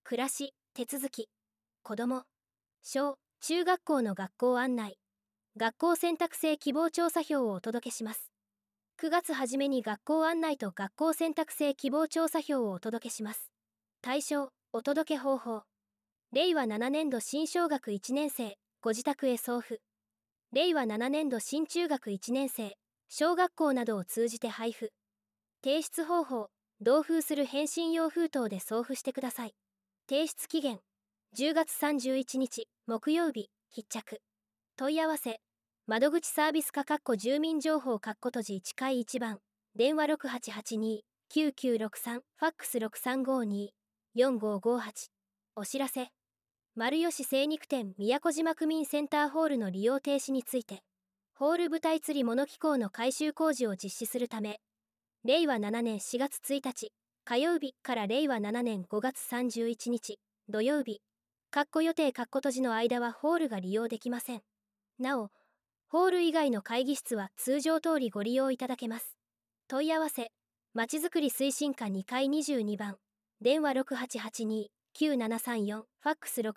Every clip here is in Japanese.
暮らし、手続き、子ども、小・中学校の学校案内、学校選択制希望調査票をお届けします。9月初めに学校案内と学校選択制希望調査票をお届けします。対象、お届け方法。令和7年度新小学1年生、ご自宅へ送付。令和7年度新中学1年生、小学校などを通じて配布。提出方法、同封する返信用封筒で送付してください。提出期限、10月31日、木曜日、必着。問い合わせ、窓口サービス課住民情報閉じ1階1番、電話6882-9963、ファックス6352-4558。お知らせ、丸吉精肉店宮古島区民センターホールの利用停止について、ホール舞台釣り物機構の改修工事を実施するため、令和7年4月1日、火曜日から令和7年5月31日、土曜日、予定閉じの間はホールが利用できません。なお、ホール以外の会議室は通常通りご利用いただけます。問い合わせ、まちづくり推進課2階22番、電話6882-9734、ファックス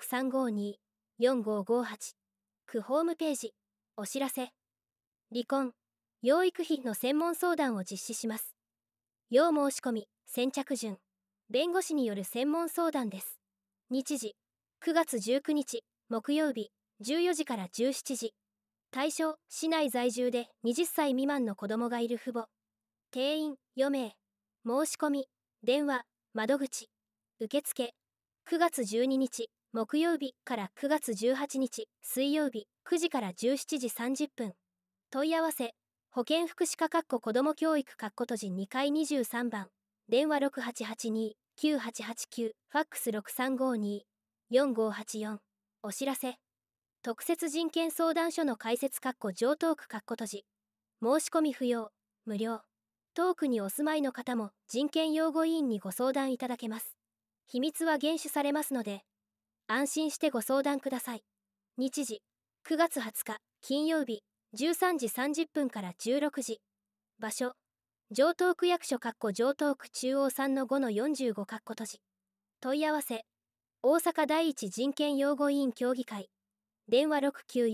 6352-4558。区ホームページ、お知らせ。離婚、養育費の専門相談を実施します。要申し込み、先着順、弁護士による専門相談です。日時、9月19日、木曜日、14時から17時。対象、市内在住で20歳未満の子供がいる父母。定員、4名。申し込み、電話、窓口。受付、9月12日、木曜日から9月18日、水曜日、9時から17時30分。問い合わせ、保健福祉課子ども教育閉じ2階23番、電話6882-9889、ファックス6352-4584。お知らせ、特設人権相談所の開設上東区閉じ。申し込み不要、無料。東区にお住まいの方も人権擁護委員にご相談いただけます。秘密は厳守されますので、安心してご相談ください。日時、9月20日、金曜日、13時30分から16時。場所、城東区役所城東区中央3-5-45閉じ。問い合わせ、大阪第一人権擁護委員協議会。電話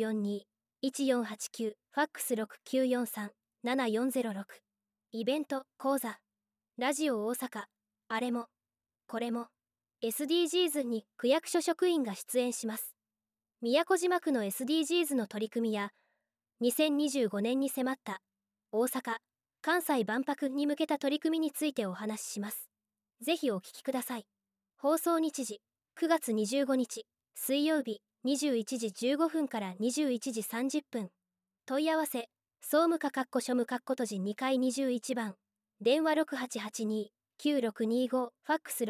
6942-1489、ファックス6943-7406。イベント、講座、ラジオ大阪、あれも、これも、SDGs に区役所職員が出演します。宮古島区の SDGs の取り組みや、2025年に迫った大阪・関西万博に向けた取り組みについてお話しします。ぜひお聞きください。放送日時、9月25日、水曜日、21時15分から21時30分。問い合わせ、総務課所務閉じ2階21番、電話6882-9625、ファックス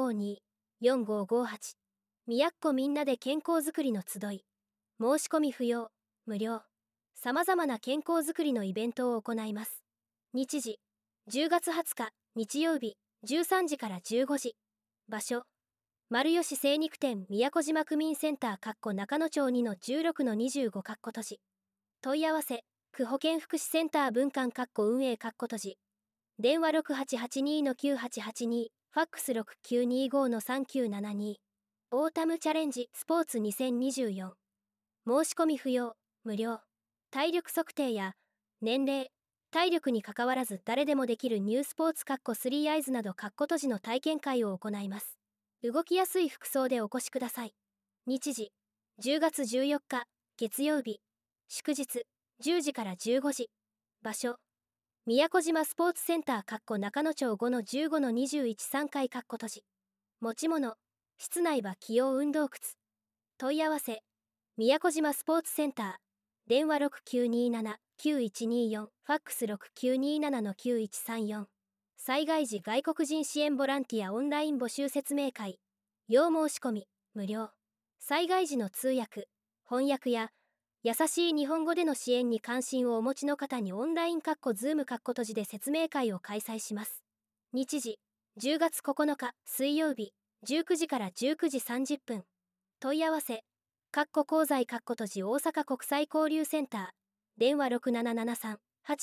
6352-4558。宮古みんなで健康づくりの集い。申し込み不要、無料。さまざまな健康づくりのイベントを行います。日時、10月20日、日曜日、13時から15時。場所、丸吉精肉店宮古島区民センター中野町2-16-25閉じ。問い合わせ、区保健福祉センター分館運営閉じ。電話6882-9882、ファックス6925-3972。オータムチャレンジスポーツ2024。申し込み不要、無料。体力測定や年齢、体力にかかわらず誰でもできるニュースポーツ3アイズなど閉じの体験会を行います。動きやすい服装でお越しください。日時、10月14日、月曜日、祝日、10時から15時。場所、宮古島スポーツセンター中野町5-15-21 3階閉じ。持ち物、室内は起用運動靴。問い合わせ、宮古島スポーツセンター。電話6927-9124、ファックス6927-9134。災害時外国人支援ボランティアオンライン募集説明会。要申し込み、無料。災害時の通訳、翻訳や、優しい日本語での支援に関心をお持ちの方にオンラインズーム閉じで説明会を開催します。日時、10月9日、水曜日、19時から19時30分。問い合わせ、香西閉じ大阪国際交流センター。電話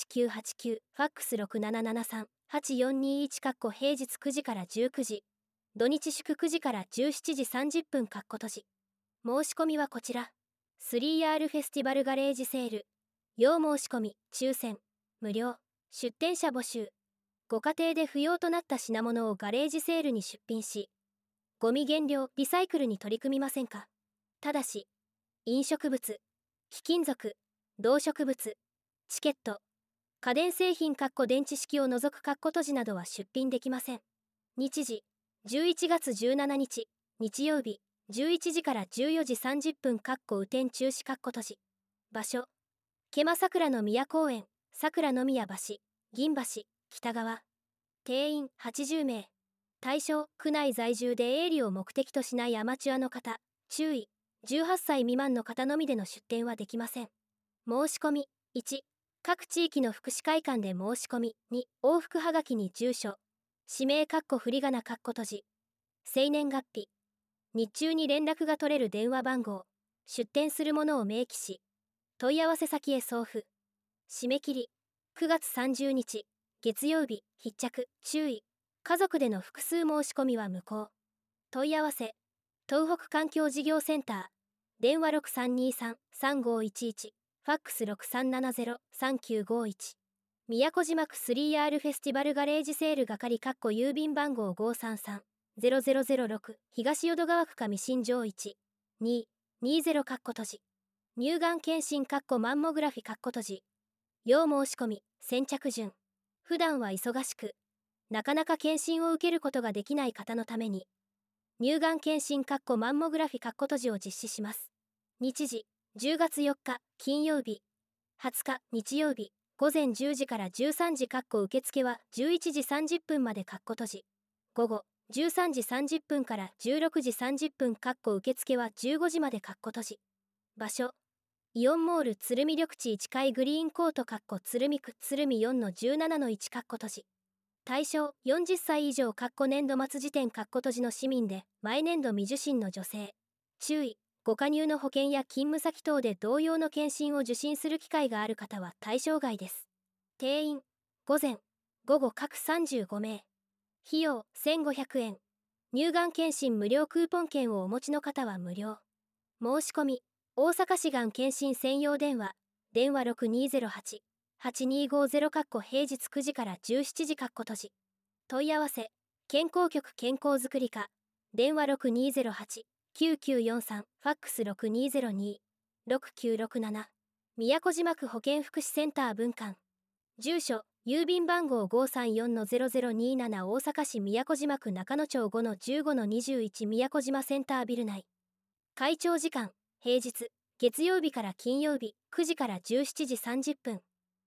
6773-8989、ファックス6773-8421平日9時から19時。 土日祝9時から17時30分かっこ閉じ。申し込みはこちら。3R フェスティバルガレージセール。要申し込み、抽選、無料、出店者募集。ご家庭で不要となった品物をガレージセールに出品し、ゴミ減量・リサイクルに取り組みませんか。ただし、飲食物、貴金属、動植物、チケット、家電製品電池式を除く閉じなどは出品できません。日時、11月17日、日曜日、11時から14時30分雨天中止閉じ。場所、毛馬桜の宮公園、桜の宮橋、銀橋、北側。定員80名。対象、区内在住で営利を目的としないアマチュアの方、注意、18歳未満の方のみでの出店はできません。申し込み、1、各地域の福祉会館で申し込み、2、往復はがきに住所、氏名振り仮名閉じ、生年月日、日中に連絡が取れる電話番号、出店するものを明記し、問い合わせ先へ送付。締め切り、9月30日、月曜日、必着、注意。家族での複数申し込みは無効。問い合わせ、東北環境事業センター、電話6323-3511、ファックス6370-3951。宮古島区 3R フェスティバルガレージセール係郵便番号533-0006、東淀川区上新城1、2、20閉じ。乳がん検診マンモグラフィ閉じ。要申し込み、先着順。普段は忙しく、なかなか検診を受けることができない方のために、乳がん検診マンモグラフィ閉じを実施します。日時、10月4日、金曜日、20日、日曜日、午前10時から13時受付は11時30分まで閉じ。午後、13時30分から16時30分受付は15時まで閉じ。場所、イオンモール鶴見緑地1階グリーンコート鶴見区鶴見 4-17-1 閉じ。対象40歳以上年度末時点閉じの市民で毎年度未受診の女性。注意、ご加入の保険や勤務先等で同様の検診を受診する機会がある方は対象外です。定員、午前、午後各35名。費用1500円。乳がん検診無料クーポン券をお持ちの方は無料。申し込み、大阪市がん検診専用電話、電話6208-8250平日9時から17時閉じ。問い合わせ、健康局健康づくり課、電話6208-9943、ファックス6202-6967。宮古島区保健福祉センター分館。住所、郵便番号534-0027大阪市宮古島区中野町5-15-21宮古島センタービル内。開庁時間、平日、月曜日から金曜日、9時から17時30分。